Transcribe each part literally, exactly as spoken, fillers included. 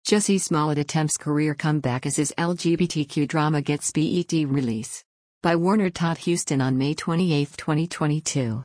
Jussie Smollett attempts career comeback as his L G B T Q drama gets B E T release. By Warner Todd Huston on May twenty-eighth, twenty twenty-two.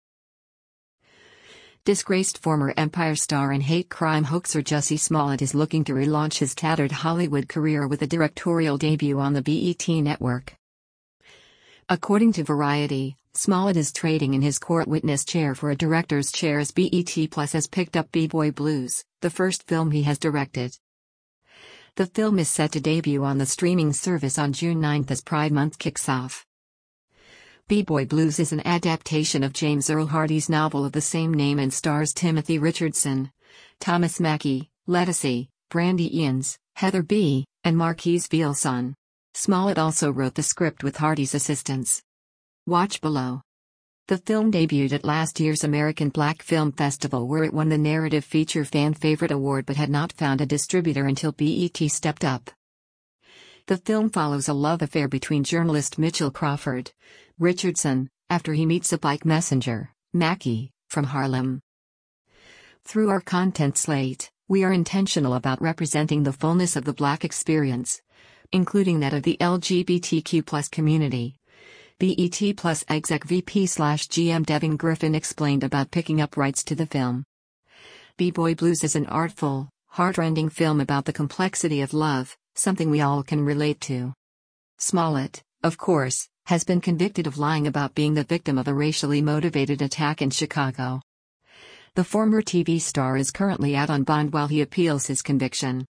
Disgraced former Empire star and hate crime hoaxer Jussie Smollett is looking to relaunch his tattered Hollywood career with a directorial debut on the B E T network. According to Variety, Smollett is trading in his court witness chair for a director's chair as B E T Plus has picked up B-Boy Blues, the first film he has directed. The film is set to debut on the streaming service on June ninth as Pride Month kicks off. B-Boy Blues is an adaptation of James Earl Hardy's novel of the same name and stars Timothy Richardson, Thomas Mackie, Letticy, Brandy Ians, Heather B., and Marquise Vielson. Smollett also wrote the script with Hardy's assistance. Watch below. The film debuted at last year's American Black Film Festival, where it won the Narrative Feature Fan Favorite Award but had not found a distributor until B E T stepped up. The film follows a love affair between journalist Mitchell Crawford, Richardson, after he meets a bike messenger, Mackie, from Harlem. Through our content slate, we are intentional about representing the fullness of the Black experience, including that of the L G B T Q plus community. B E T Plus Exec V P slash G M Devin Griffin explained about picking up rights to the film. B-Boy Blues is an artful, heart-rending film about the complexity of love, something we all can relate to. Smollett, of course, has been convicted of lying about being the victim of a racially motivated attack in Chicago. The former T V star is currently out on bond while he appeals his conviction.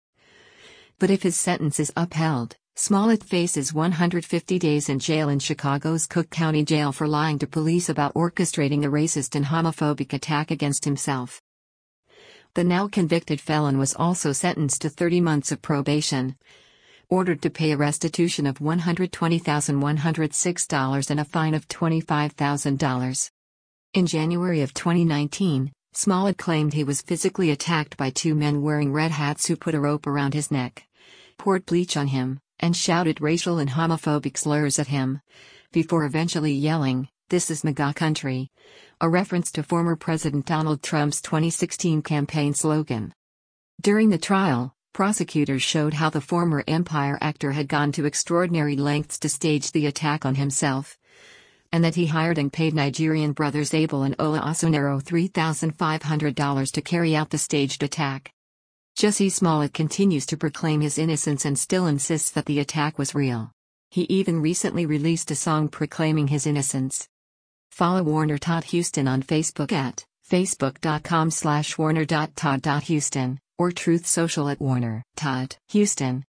But if his sentence is upheld, Smollett faces one hundred fifty days in jail in Chicago's Cook County Jail for lying to police about orchestrating a racist and homophobic attack against himself. The now convicted felon was also sentenced to thirty months of probation, ordered to pay a restitution of one hundred twenty thousand one hundred six dollars and a fine of twenty-five thousand dollars. In January of twenty nineteen, Smollett claimed he was physically attacked by two men wearing red hats who put a rope around his neck, poured bleach on him, and shouted racial and homophobic slurs at him, before eventually yelling, "This is MAGA country," a reference to former President Donald Trump's twenty sixteen campaign slogan. During the trial, prosecutors showed how the former Empire actor had gone to extraordinary lengths to stage the attack on himself, and that he hired and paid Nigerian brothers Abel and Ola Osunero three thousand five hundred dollars to carry out the staged attack. Jussie Smollett continues to proclaim his innocence and still insists that the attack was real. He even recently released a song proclaiming his innocence. Follow Warner Todd Huston on Facebook at facebook.com slash warner.todd.huston or Truth Social at Warner Todd Huston.